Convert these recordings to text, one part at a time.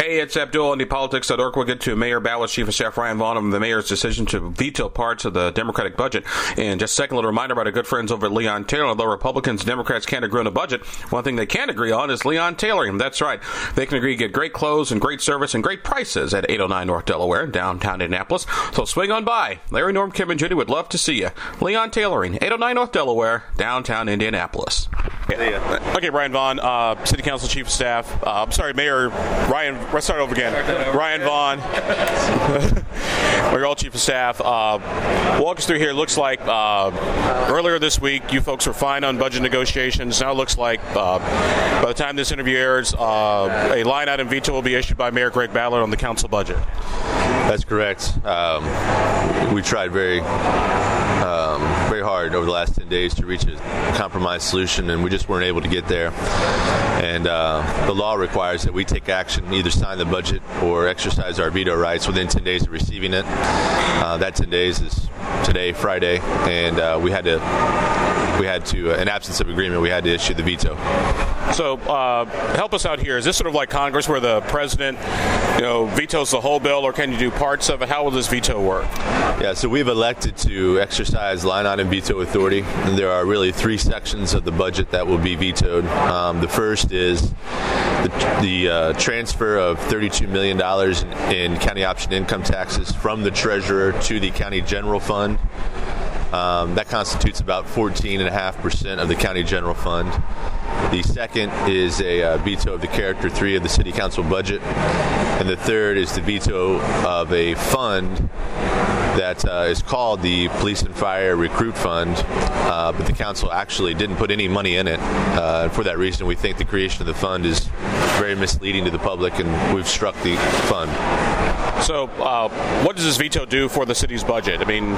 Hey, it's Abdul on thepolitics.org. We'll get to Mayor Ballard's Chief of Staff Ryan Vaughn on the mayor's decision to veto parts of the Democratic budget. And just a second, little reminder about our good friends over at Leon Taylor. Although Republicans and Democrats can't agree on the budget, one thing they can agree on is Leon Tailoring. That's right. They can agree to get great clothes and great service and great prices at 809 North Delaware, downtown Indianapolis. So swing on by. Larry, Norm, Kim, and Judy would love to see you. Leon Tailoring, 809 North Delaware, downtown Indianapolis. Okay, Ryan Vaughn, City Council Chief of Staff. I'm sorry, Mayor Ryan. Let's start over again. Ryan Vaughn, Mayor Chief of Staff. Walk us through here. It looks like earlier this week you folks were fine on budget negotiations. Now it looks like by the time this interview airs, a line item veto will be issued by Mayor Greg Ballard on the council budget. That's correct. We tried very hard over the last 10 days to reach a compromise solution, and we just weren't able to get there. And the law requires that we take action, either sign the budget or exercise our veto rights within 10 days of receiving it. That 10 days is today, Friday, and we had to, in absence of agreement, we had to issue the veto. So help us out here. Is this sort of like Congress where the president, vetoes the whole bill, or can you do parts of it? How will this veto work? Yeah, so we've elected to exercise line item veto authority. And there are really three sections of the budget that will be vetoed. The first is the transfer of $32 million in county option income taxes from the treasurer to the county general fund. That constitutes about 14.5% of the county general fund. The second is a veto of the Character 3 of the City Council budget. And the third is the veto of a fund that is called the Police and Fire Recruit Fund, but the council actually didn't put any money in it. For that reason, we think the creation of the fund is very misleading to the public, and we've struck the fund. So what does this veto do for the city's budget? I mean,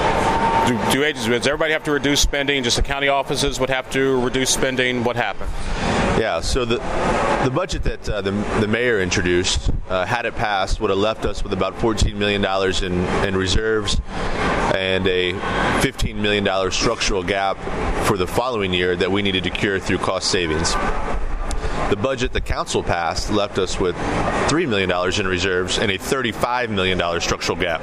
does everybody have to reduce spending? Just the county offices would have to reduce spending? What happens? Yeah, so the budget that the mayor introduced, had it passed, would have left us with about $14 million in reserves and a $15 million structural gap for the following year that we needed to cure through cost savings. The budget the council passed left us with $3 million in reserves and a $35 million structural gap.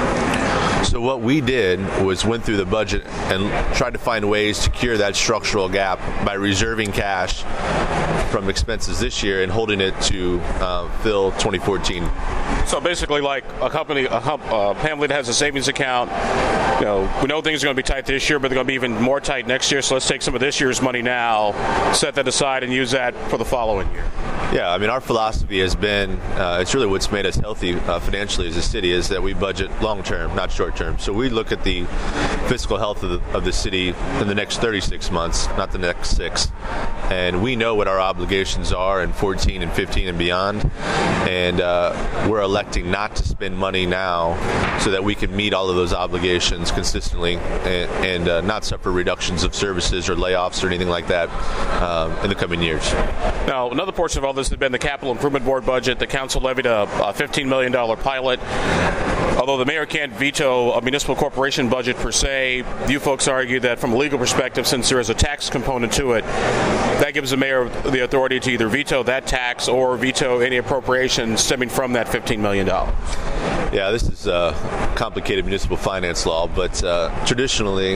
So what we did was went through the budget and tried to find ways to cure that structural gap by reserving cash from expenses this year and holding it to fill 2014. So basically, like a family that has a savings account, we know things are going to be tight this year, but they're going to be even more tight next year. So let's take some of this year's money now, set that aside, and use that for the following year. Yeah, I mean, our philosophy has been, it's really what's made us healthy financially as a city, is that we budget long-term, not short-term. So we look at the fiscal health of the city in the next 36 months, not the next 6. And we know what our obligations are in 14 and 15 and beyond. And we're electing not to spend money now so that we can meet all of those obligations consistently and not suffer reductions of services or layoffs or anything like that in the coming years. Now, another portion of all this has been the Capital Improvement Board budget. The council levied a $15 million pilot. Although the mayor can't veto a municipal corporation budget per se, you folks argue that from a legal perspective, since there is a tax component to it, that gives the mayor the authority to either veto that tax or veto any appropriations stemming from that $15 million. Yeah, this is a complicated municipal finance law, but traditionally,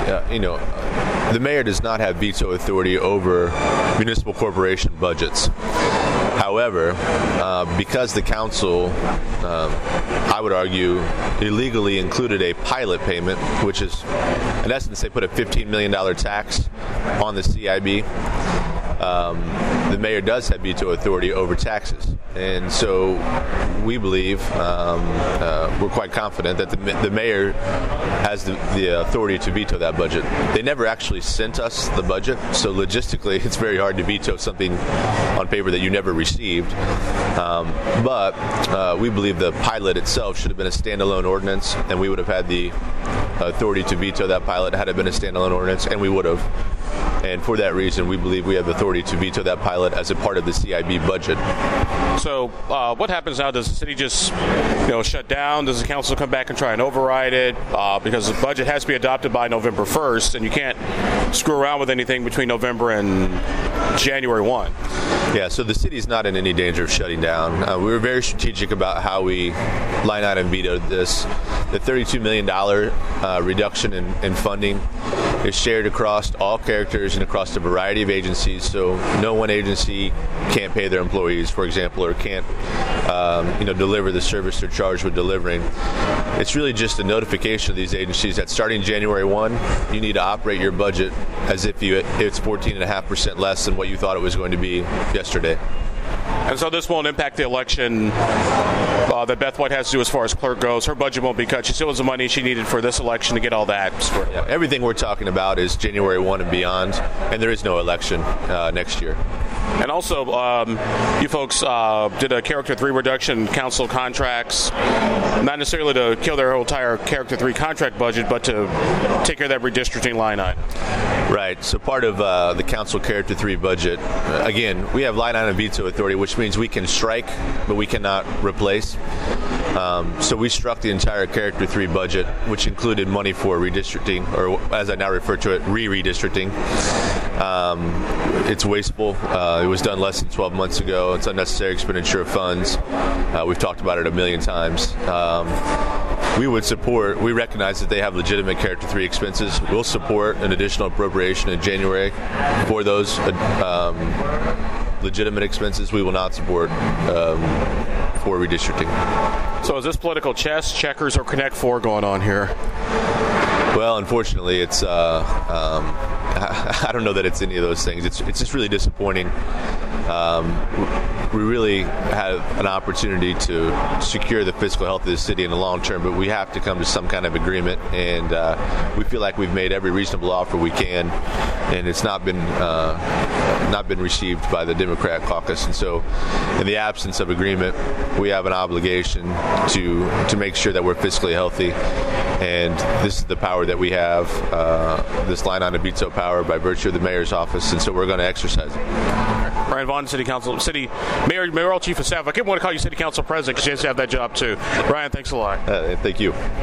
the mayor does not have veto authority over municipal corporation budgets. However, because the council, I would argue, illegally included a pilot payment, which is, in essence, they put a $15 million tax on the CIB, the mayor does have veto authority over taxes. And so we believe, we're quite confident that the mayor has the authority to veto that budget. They never actually sent us the budget, so logistically it's very hard to veto something on paper that you never received. But we believe the pilot itself should have been a standalone ordinance, and we would have had the authority to veto that pilot had it been a standalone ordinance, and we would have. And for that reason, we believe we have authority to veto that pilot as a part of the CIB budget. So what happens now? Does the city just shut down? Does the council come back and try and override it? Because the budget has to be adopted by November 1st, and you can't screw around with anything between November and January 1. Yeah, so the city's not in any danger of shutting down. We were very strategic about how we line item vetoed this. The $32 million reduction in funding is shared across all characters and across a variety of agencies, so no one agency can't pay their employees, for example, or can't deliver the service they're charged with delivering. It's really just a notification of these agencies that starting January 1, you need to operate your budget as if it's 14.5% less than what you thought it was going to be yesterday. And so this won't impact the election that Beth White has to do as far as clerk goes. Her budget won't be cut. She still has the money she needed for this election to get all that. Yeah, everything we're talking about is January 1 and beyond, and there is no election next year. And also, you folks did a Character 3 reduction in council contracts, not necessarily to kill their whole entire Character 3 contract budget, but to take care of that redistricting line item. Right. So part of the council Character 3 budget, again, we have line item veto authority, which means we can strike, but we cannot replace. So we struck the entire Character 3 budget, which included money for redistricting, or as I now refer to it, redistricting. It's wasteful. It was done less than 12 months ago. It's unnecessary expenditure of funds. We've talked about it a million times. We recognize that they have legitimate Character 3 expenses. We'll support an additional appropriation in January for those legitimate expenses. We will not support for redistricting. So is this political chess, checkers, or Connect 4 going on here? Well, unfortunately, it's I don't know that it's any of those things. It's just really disappointing. We really have an opportunity to secure the fiscal health of the city in the long term, but we have to come to some kind of agreement, and we feel like we've made every reasonable offer we can, and it's not been received by the Democrat caucus. And so, in the absence of agreement, we have an obligation to make sure that we're fiscally healthy, and this is the power that we have, this line item veto power by virtue of the mayor's office, and so we're going to exercise it. Ryan Vaughn, Mayoral Chief of Staff. I keep wanting to call you City Council President because you have to have that job too. Ryan, thanks a lot. Thank you.